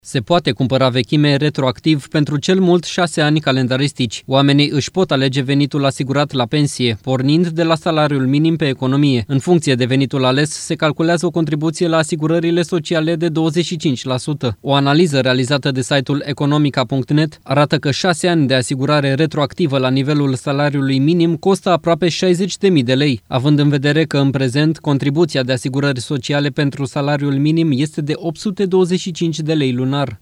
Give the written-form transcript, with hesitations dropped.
Se poate cumpăra vechime retroactiv pentru cel mult 6 ani calendaristici. Oamenii își pot alege venitul asigurat la pensie, pornind de la salariul minim pe economie. În funcție de venitul ales, se calculează o contribuție la asigurările sociale de 25%. O analiză realizată de site-ul economica.net arată că 6 ani de asigurare retroactivă la nivelul salariului minim costă aproape 60.000 de lei, având în vedere că în prezent contribuția de asigurări sociale pentru salariul minim este de 825 de lei lunar.